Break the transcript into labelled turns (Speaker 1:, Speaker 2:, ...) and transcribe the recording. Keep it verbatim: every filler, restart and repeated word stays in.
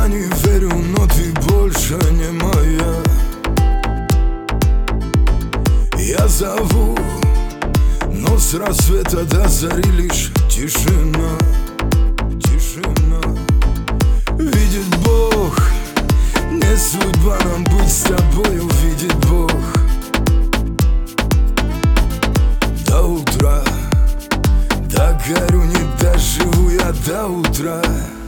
Speaker 1: не верю, но ты больше не моя. Я зову, но с рассвета до зари лишь тишина, тишина. Видит Бог, не судьба нам быть с тобою, видит Бог. До утра, догорю, не доживу я до утра.